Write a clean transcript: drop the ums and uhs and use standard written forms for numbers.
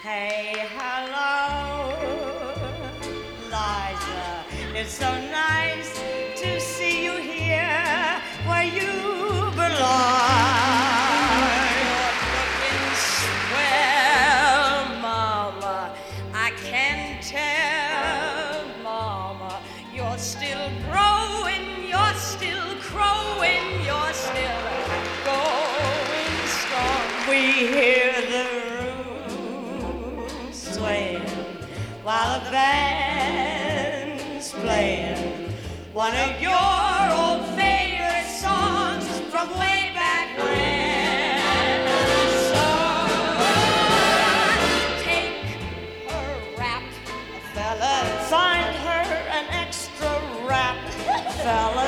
Hey, hello, Liza. It's so nice to see you here where you belong. You're looking swell, Mama. I can tell, Mama. You're still growing, you're still crowing, you're still going strong. We hear the swaying while the band's playing one of your old favorite songs from way back when. So take her rap, fella, find her an extra rap, fella.